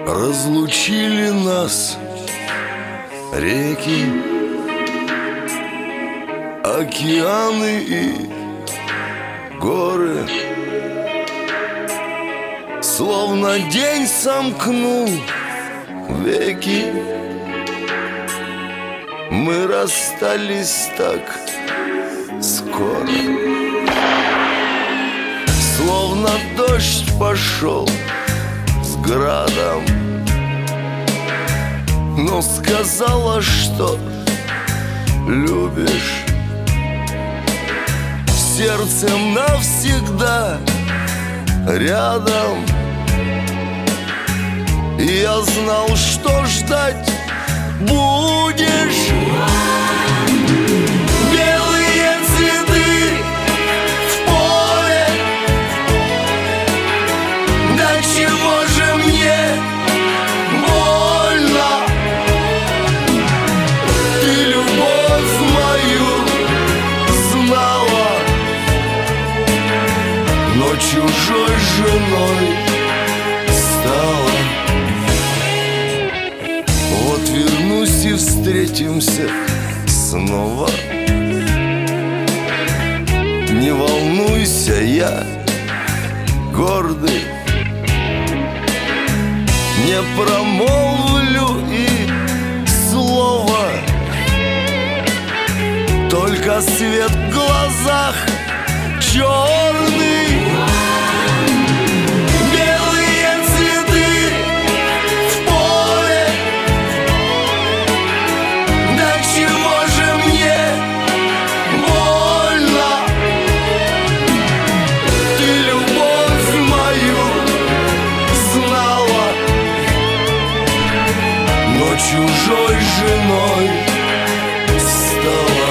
Разлучили нас реки, океаны и горы. Словно день сомкнул веки, мы расстались так скоро. Словно дождь пошел с градом, но сказала, что любишь. Сердцем навсегда рядом. И я знал, что ждать будешь. Белые цветы в поле. Да чего же мне больно? Ты любовь мою знала, но чужой женой стала. Вот вернусь и встретимся снова. Не волнуйся, я гордый, не промолвлю и слова. Только свет в глазах черный. Чужой женой стала.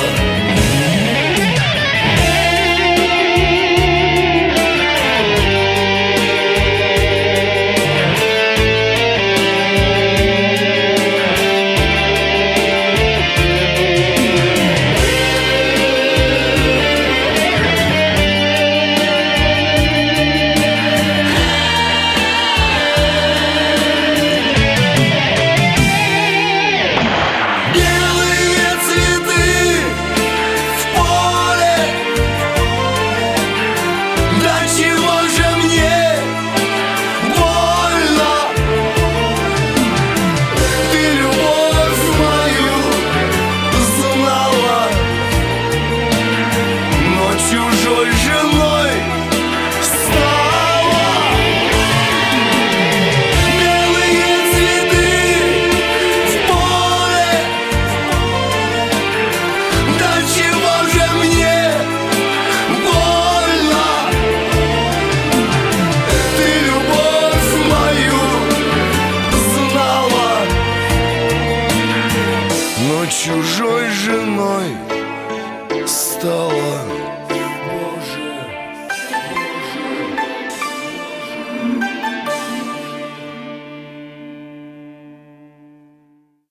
Чужой женой стала.